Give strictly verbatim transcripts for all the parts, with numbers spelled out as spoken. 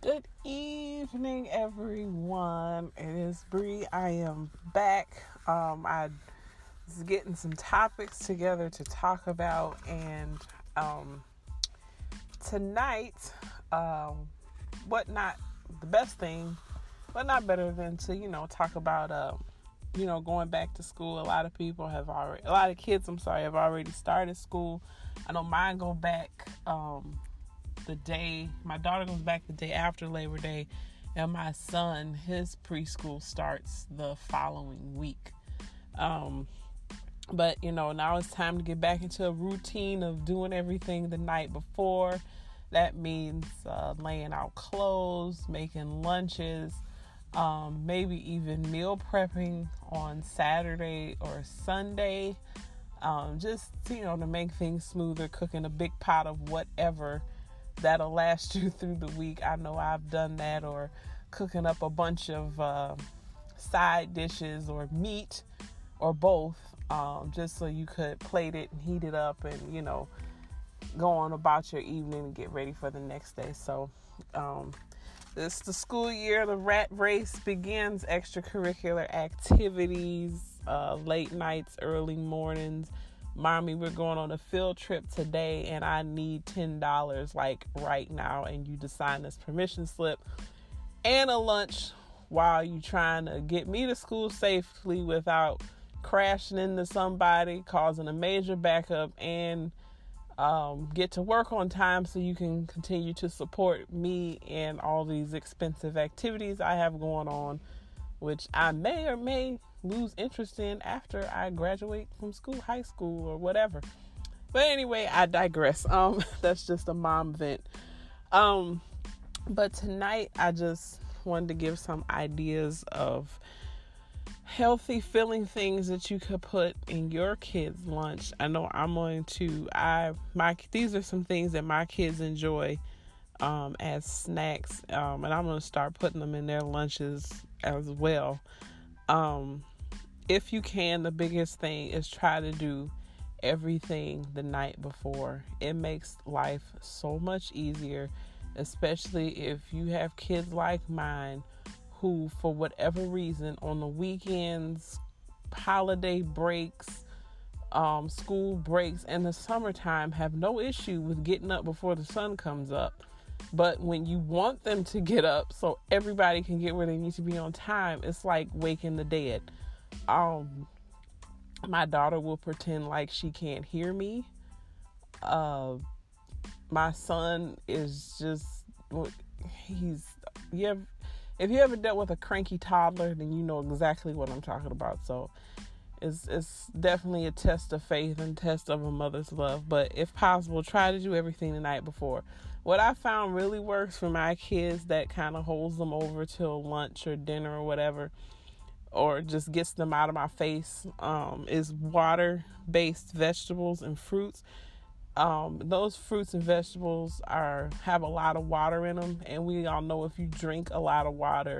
Good evening, everyone. It is Bree. I am back. Um, I was getting some topics together to talk about, and um, tonight, um, what not the best thing, but not better than to you know talk about uh, you know going back to school. A lot of people have already, a lot of kids, I'm sorry, have already started school. I know mine go back. Um, the day my daughter goes back the day after Labor Day, and my son, his preschool starts the following week. Um, but you know, now it's time to get back into a routine of doing everything the night before. That means uh, laying out clothes, making lunches, um, maybe even meal prepping on Saturday or Sunday. Um, just, you know, to make things smoother, cooking a big pot of whatever that'll last you through the week. I know I've done that, or cooking up a bunch of uh, side dishes or meat or both, um, just so you could plate it and heat it up and, you know, go on about your evening and get ready for the next day. So um, this the school year, the rat race begins. Extracurricular activities, uh, late nights, early mornings. Mommy, we're going on a field trip today and I need ten dollars like right now. And you just sign this permission slip and a lunch while you trying to get me to school safely without crashing into somebody, causing a major backup, and um, get to work on time so you can continue to support me and all these expensive activities I have going on, which I may or may lose interest in after I graduate from school, high school, or whatever. But anyway, I digress. Um, that's just a mom vent. Um, but tonight I just wanted to give some ideas of healthy filling things that you could put in your kids' lunch. I know I'm going to, I, my, these are some things that my kids enjoy um, as snacks. Um, and I'm going to start putting them in their lunches as well. Um, if you can, the biggest thing is try to do everything the night before. It makes life so much easier, especially if you have kids like mine who, for whatever reason, on the weekends, holiday breaks, um, school breaks, and the summertime have no issue with getting up before the sun comes up. But when you want them to get up so everybody can get where they need to be on time, it's like waking the dead. Um, my daughter will pretend like she can't hear me. Uh, my son is just, he's, you have, if you ever dealt with a cranky toddler, then you know exactly what I'm talking about. So it's, it's definitely a test of faith and test of a mother's love. But if possible, try to do everything the night before. What I found really works for my kids that kind of holds them over till lunch or dinner or whatever, or just gets them out of my face, um, is water-based vegetables and fruits. Um, those fruits and vegetables are have a lot of water in them, and we all know if you drink a lot of water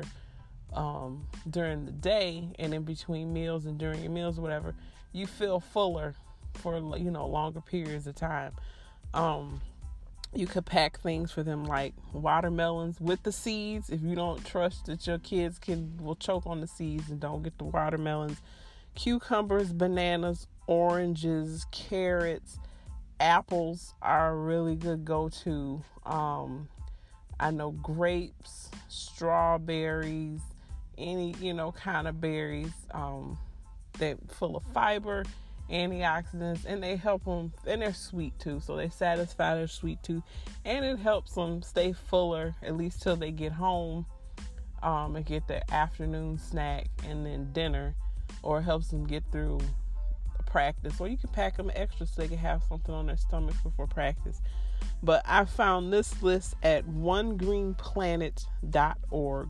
um, during the day and in between meals and during your meals or whatever, you feel fuller for, you know, longer periods of time. Um, You could pack things for them like watermelons with the seeds. If you don't trust that your kids can will choke on the seeds, and don't get the watermelons. Cucumbers, bananas, oranges, carrots, apples are a really good go-to. Um, I know grapes, strawberries, any, you know, kind of berries um, that full of fiber, antioxidants, and they help them, and they're sweet too, so they satisfy their sweet tooth, and it helps them stay fuller at least till they get home um, and get their afternoon snack and then dinner, or it helps them get through practice, or you can pack them extra so they can have something on their stomachs before practice. But I found this list at one green planet dot org.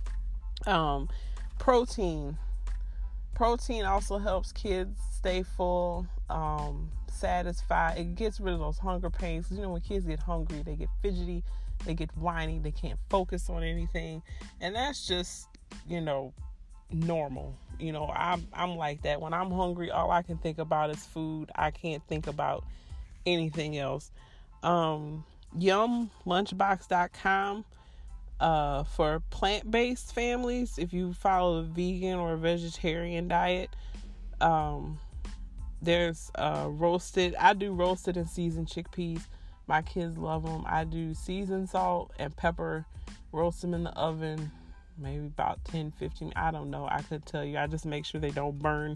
Um, protein Protein also helps kids stay full, um, satisfied. It gets rid of those hunger pains. 'Cause, you know, when kids get hungry, they get fidgety, they get whiny, they can't focus on anything. And that's just, you know, normal. You know, I'm, I'm like that. When I'm hungry, all I can think about is food. I can't think about anything else. Um, yum lunchbox dot com. Uh, for plant-based families, if you follow a vegan or a vegetarian diet, um, there's uh, roasted. I do roasted and seasoned chickpeas. My kids love them. I do seasoned salt and pepper, roast them in the oven, maybe about ten, fifteen. I don't know. I could tell you. I just make sure they don't burn.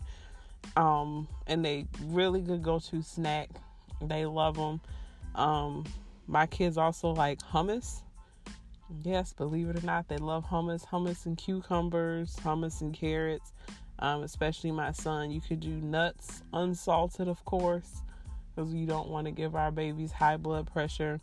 Um, and they really good go-to snack. They love them. Um, my kids also like hummus. Yes, believe it or not, they love hummus. Hummus and cucumbers, hummus and carrots. Um, especially my son. You could do nuts, unsalted, of course, because you don't want to give our babies high blood pressure.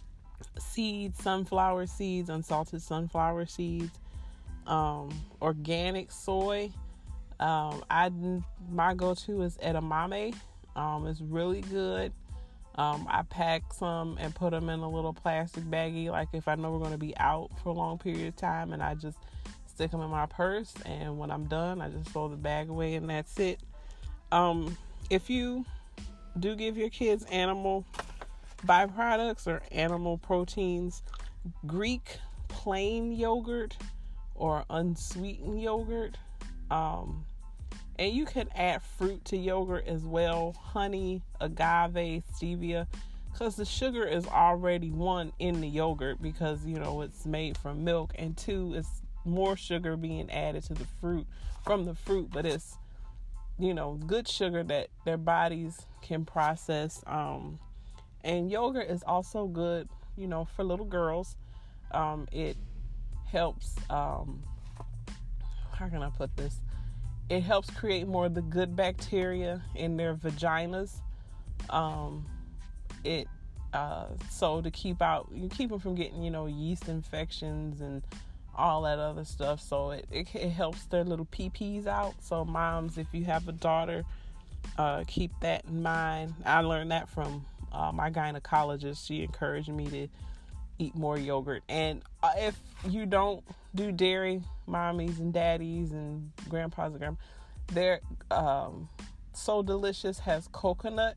Seeds, sunflower seeds, unsalted sunflower seeds, um, organic soy. Um, I my go-to is edamame. Um, it's really good. Um, I pack some and put them in a little plastic baggie, like if I know we're going to be out for a long period of time, and I just stick them in my purse, and when I'm done, I just throw the bag away, and that's it. Um, if you do give your kids animal byproducts or animal proteins, Greek plain yogurt or unsweetened yogurt, um, and you can add fruit to yogurt as well, honey, agave, stevia, because the sugar is already, one, in the yogurt because, you know, it's made from milk, and two, it's more sugar being added to the fruit from the fruit, but it's, you know, good sugar that their bodies can process. Um, and yogurt is also good, you know, for little girls. Um, it helps, um, how can I put this? It helps create more of the good bacteria in their vaginas. Um, it, uh, so to keep out, you keep them from getting, you know, yeast infections and all that other stuff. So it, it, it helps their little pee-pees out. So moms, if you have a daughter, uh, keep that in mind. I learned that from uh, my gynecologist. She encouraged me to eat more yogurt. And uh, if you don't do dairy, mommies and daddies and grandpas and grandmas, they're um, So Delicious has coconut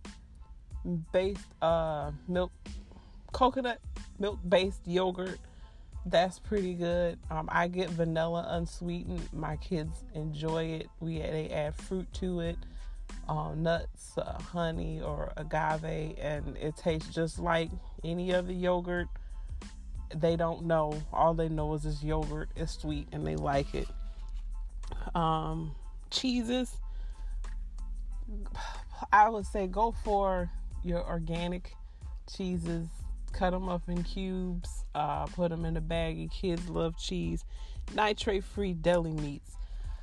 based uh, milk, coconut milk based yogurt. That's pretty good. Um, I get vanilla unsweetened. My kids enjoy it. We they add fruit to it, uh, nuts, uh, honey, or agave, and it tastes just like any other yogurt. They don't know. All they know is this yogurt is sweet, and they like it. Um, cheeses. I would say go for your organic cheeses. Cut them up in cubes, uh, put them in a baggie. Kids love cheese. Nitrate-free deli meats.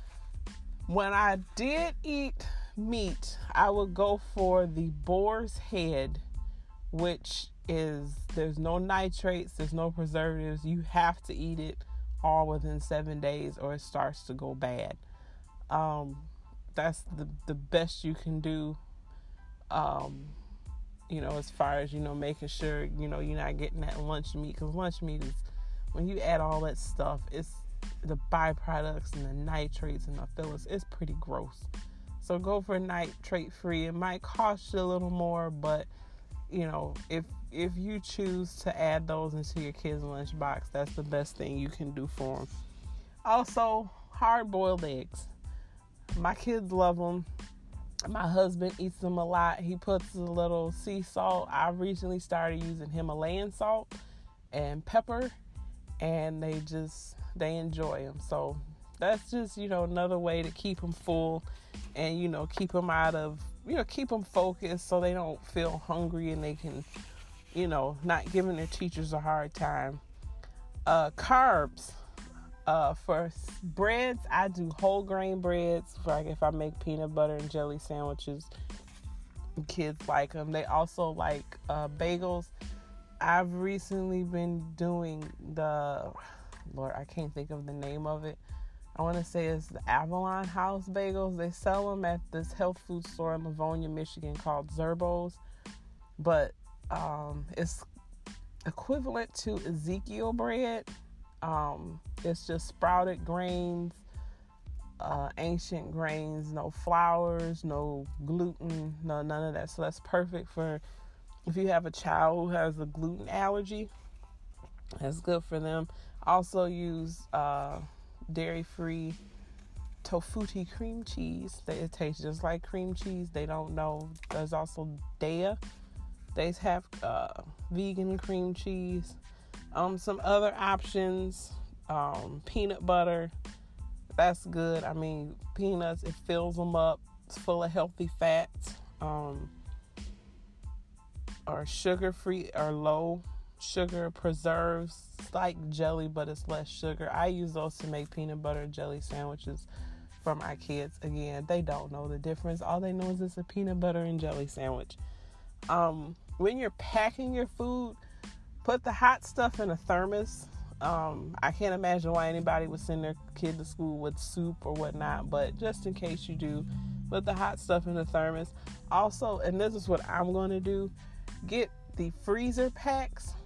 When I did eat meat, I would go for the boar's head, which is, there's no nitrates, there's no preservatives. You have to eat it all within seven days or it starts to go bad. Um, that's the, the best you can do. Um, you know, as far as, you know, making sure, you know, you're not getting that lunch meat, because lunch meat is, when you add all that stuff, it's the byproducts and the nitrates and the fillers, it's pretty gross. So go for nitrate free. It might cost you a little more, but, you know, if if you choose to add those into your kids' lunchbox, that's the best thing you can do for them. Also, hard-boiled eggs. My kids love them. My husband eats them a lot. He puts a little sea salt. I recently started using Himalayan salt and pepper, and they just, they enjoy them. So that's just, you know, another way to keep them full and, you know, keep them out of, you know, keep them focused so they don't feel hungry and they can, you know, not giving their teachers a hard time. Uh, carbs. Uh, for breads, I do whole grain breads. Like if I make peanut butter and jelly sandwiches, kids like them. They also like uh, bagels. I've recently been doing the, Lord, I can't think of the name of it. I want to say it's the Avalon House bagels. They sell them at this health food store in Livonia, Michigan called Zerbo's. But um, it's equivalent to Ezekiel bread. Um, it's just sprouted grains, uh, ancient grains, no flours, no gluten, no none of that. So that's perfect for if you have a child who has a gluten allergy. That's good for them. Also use uh, dairy-free Tofuti cream cheese. It tastes just like cream cheese. They don't know. There's also Daiya. They have uh, vegan cream cheese. Um, some other options. Um, peanut butter. That's good. I mean, peanuts, it fills them up. It's full of healthy fats. Um, or sugar-free or low sugar preserves. It's like jelly, but it's less sugar. I use those to make peanut butter jelly sandwiches for my kids. Again, they don't know the difference. All they know is it's a peanut butter and jelly sandwich. Um, when you're packing your food, put the hot stuff in a thermos. Um, I can't imagine why anybody would send their kid to school with soup or whatnot, but just in case you do, put the hot stuff in the thermos. Also, and this is what I'm going to do, get the freezer packs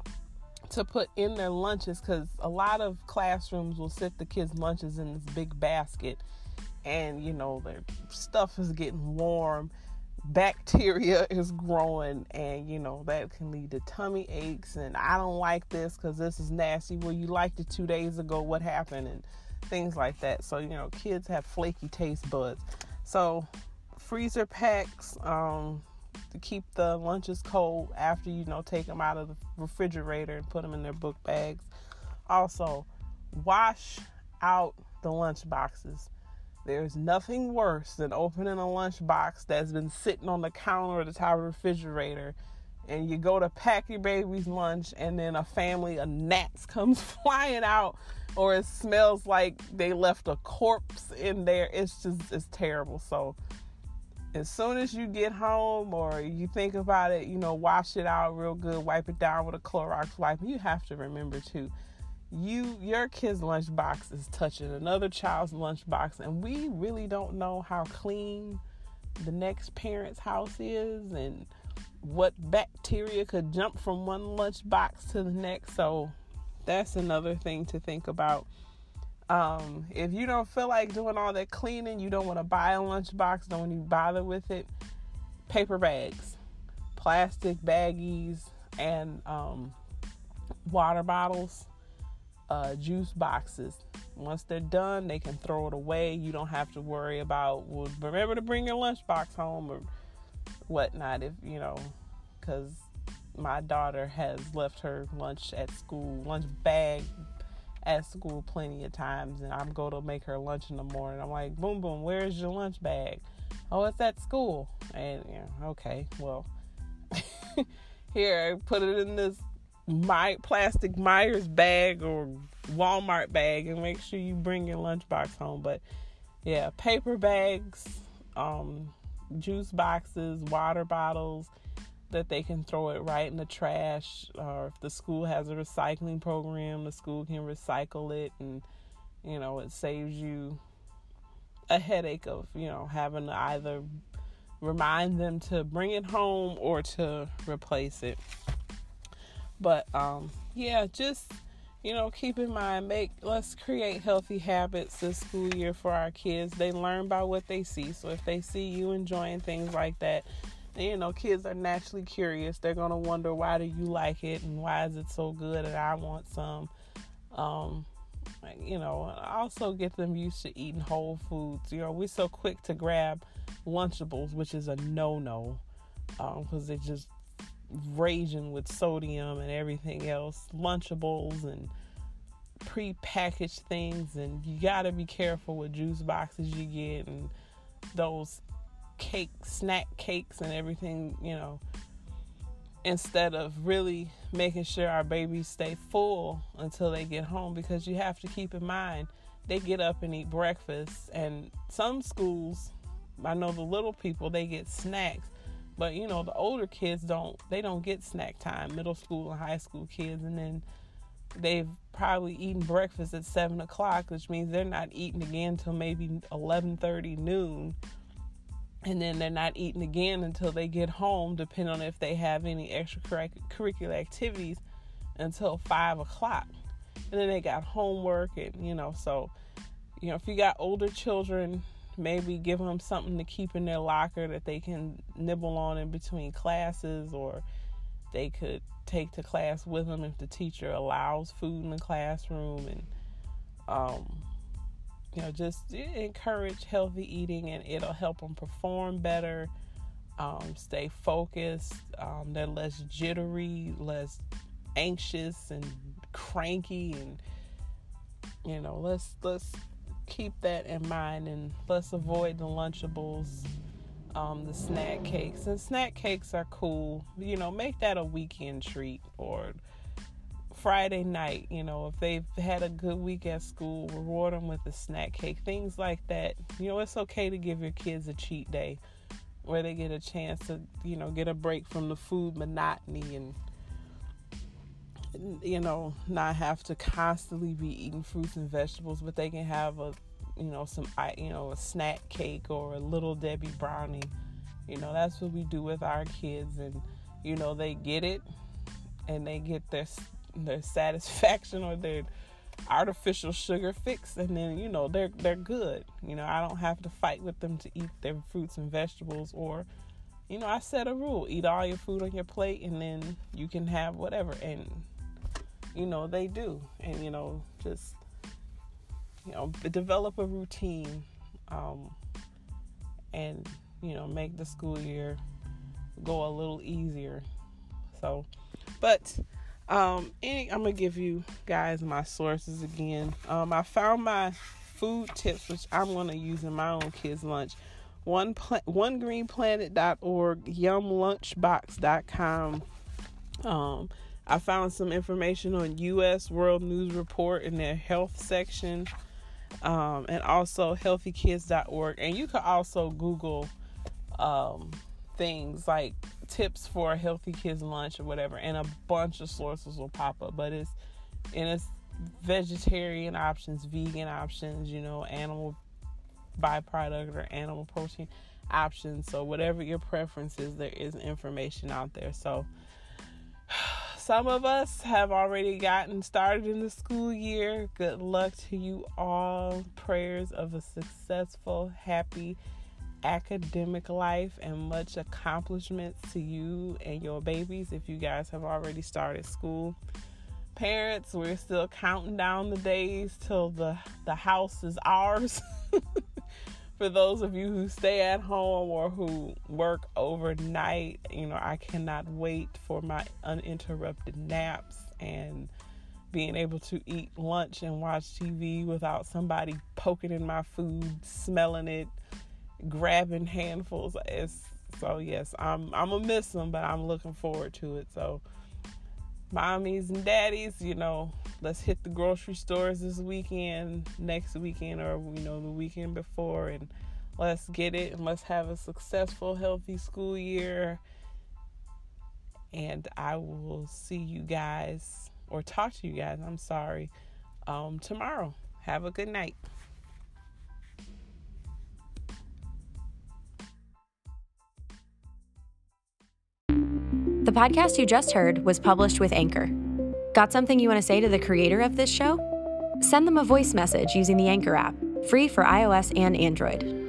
to put in their lunches, because a lot of classrooms will sit the kids' lunches in this big basket, and you know their stuff is getting warm, bacteria is growing, and you know that can lead to tummy aches, and I don't like this because this is nasty. Well, you liked it two days ago, what happened? And things like that. So you know kids have flaky taste buds. So freezer packs, um to keep the lunches cold after you know take them out of the refrigerator and put them in their book bags. Also, wash out the lunch boxes. There's nothing worse than opening a lunch box that's been sitting on the counter or the top of the refrigerator, and you go to pack your baby's lunch, and then a family of gnats comes flying out, or it smells like they left a corpse in there. It's just, it's terrible. So as soon as you get home or you think about it, you know, wash it out real good, wipe it down with a Clorox wipe. You have to remember too, you, your kid's lunchbox is touching another child's lunchbox, and we really don't know how clean the next parent's house is and what bacteria could jump from one lunchbox to the next. So that's another thing to think about. Um, if you don't feel like doing all that cleaning, you don't want to buy a lunchbox, don't even bother with it. Paper bags, plastic baggies, and um, water bottles, uh, juice boxes. Once they're done, they can throw it away. You don't have to worry about, well, remember to bring your lunchbox home or whatnot, if you know, because my daughter has left her lunch at school, lunch bag at school plenty of times, and I'm going to make her lunch in the morning. I'm like, boom, boom, where's your lunch bag? Oh, it's at school. And, yeah, okay, well, here, put it in this my plastic Myers bag or Walmart bag and make sure you bring your lunchbox home. But, yeah, paper bags, um, juice boxes, water bottles, that they can throw it right in the trash, or if the school has a recycling program, the school can recycle it, and you know it saves you a headache of you know having to either remind them to bring it home or to replace it. But um yeah, just you know keep in mind, make let's create healthy habits this school year for our kids. They learn by what they see, so if they see you enjoying things like that, you know, kids are naturally curious. They're going to wonder, why do you like it? And why is it so good? And I want some. Um, you know, also get them used to eating whole foods. You know, we're so quick to grab Lunchables, which is a no-no. Um, because they're just raging with sodium and everything else. Lunchables and pre-packaged things. And you got to be careful with juice boxes you get and those cake, snack cakes and everything, you know, instead of really making sure our babies stay full until they get home, because you have to keep in mind, they get up and eat breakfast, and some schools, I know the little people, they get snacks, but you know, the older kids don't, they don't get snack time, middle school and high school kids, and then they've probably eaten breakfast at seven o'clock, which means they're not eating again until maybe eleven thirty, noon. And then they're not eating again until they get home, depending on if they have any extracurricular activities, until five o'clock. And then they got homework, and, you know, so, you know, if you got older children, maybe give them something to keep in their locker that they can nibble on in between classes, or, they could take to class with them if the teacher allows food in the classroom, and um, you know, just encourage healthy eating, and it'll help them perform better, um, stay focused. Um, they're less jittery, less anxious and cranky, and you know, let's let's keep that in mind, and let's avoid the Lunchables. Um, the snack cakes. And snack cakes are cool. You know, make that a weekend treat, or Friday night. You know, if they've had a good week at school, reward them with a snack cake. Things like that. You know, it's okay to give your kids a cheat day where they get a chance to, you know, get a break from the food monotony, and, you know, not have to constantly be eating fruits and vegetables, but they can have a you know, some, you know, a snack cake or a Little Debbie brownie. You know, that's what we do with our kids, and, you know, they get it, and they get their, their satisfaction or their artificial sugar fix, and then, you know, they're, they're good. You know, I don't have to fight with them to eat their fruits and vegetables, or, you know, I set a rule, eat all your food on your plate, and then you can have whatever, and, you know, they do, and, you know, just, you know, develop a routine, um, and, you know, make the school year go a little easier. So, but, um, any, I'm going to give you guys my sources again. Um, I found my food tips, which I'm going to use in my own kids' lunch. One, pla- one green planet dot org, yum lunchbox dot com. Um, I found some information on U S World News Report in their health section. Um, and also healthy kids dot org, and you can also Google um, things like tips for a healthy kids lunch or whatever, and a bunch of sources will pop up. But it's and it's vegetarian options, vegan options, you know, animal byproduct or animal protein options. So whatever your preference is, there is information out there. So some of us have already gotten started in the school year. Good luck to you all. Prayers of a successful, happy academic life, and much accomplishments to you and your babies if you guys have already started school. Parents, we're still counting down the days till the, the house is ours. For those of you who stay at home or who work overnight, you know, I cannot wait for my uninterrupted naps and being able to eat lunch and watch T V without somebody poking in my food, smelling it, grabbing handfuls. It's, so yes, I'm I'm gonna miss them, but I'm looking forward to it. So mommies and daddies, you know, let's hit the grocery stores this weekend, next weekend, or, you know, the weekend before, and let's get it, and let's have a successful, healthy school year. And I will see you guys, or talk to you guys, I'm sorry, um, tomorrow. Have a good night. The podcast you just heard was published with Anchor. Got something you want to say to the creator of this show? Send them a voice message using the Anchor app, free for iOS and Android.